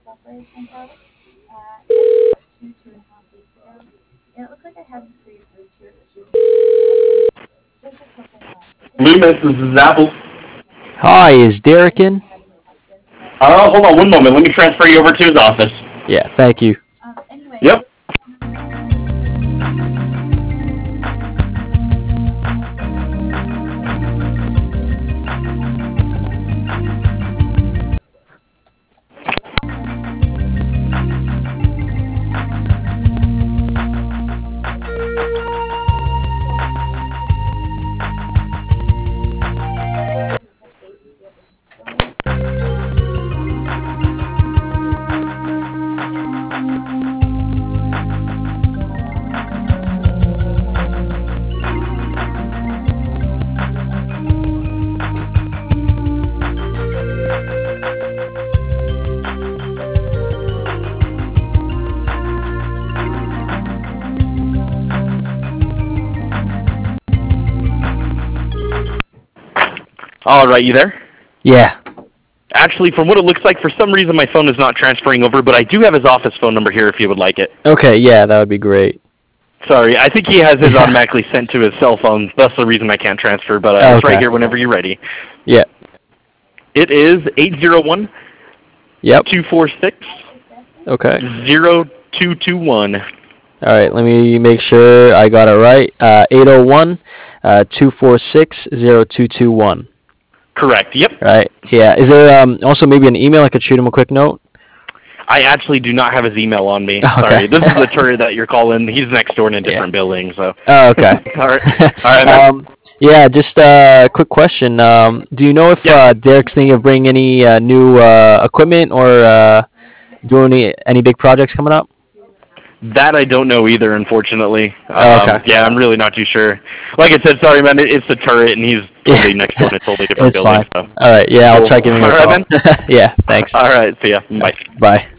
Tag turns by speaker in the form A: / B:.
A: Loomis, this is Apple.
B: Hi, is Derek in?
A: Hold on one moment. Let me transfer you over to his office.
B: Yeah, thank you.
A: Yep. All right, you there?
B: Yeah.
A: Actually, from what it looks like, for some reason my phone is not transferring over, but I do have his office phone number here if you would like it.
B: Okay, yeah, that would be great.
A: Sorry, I think he has his
B: Yeah.
A: automatically sent to his cell phone. That's the reason I can't transfer, but it's right here whenever you're ready.
B: Yeah.
A: It is 801
B: Yep.
A: 246
B: Okay.
A: 0221.
B: All right, let me make sure I got it right. 801 246 0221.
A: Correct, yep.
B: Right. Yeah. Is there also maybe an email I could shoot him a quick note?
A: I actually do not have his email on me.
B: Okay.
A: Sorry, this is the turret that you're calling. He's next door in a different building, so.
B: Oh, okay.
A: All right, man.
B: Yeah, just a quick question. Do you know if Derek's thinking of bringing any new equipment or doing any big projects coming up?
A: That I don't know either, unfortunately.
B: Okay.
A: Yeah, I'm really not too sure. Like I said, sorry, man. It's the turret, and he's totally next door in a totally different
B: It's
A: building.
B: fine.
A: So.
B: All right. Yeah, I'll
A: Cool.
B: try giving him a
A: All
B: call.
A: right, man.
B: Yeah. Thanks.
A: All right. See ya. Bye.
B: Bye.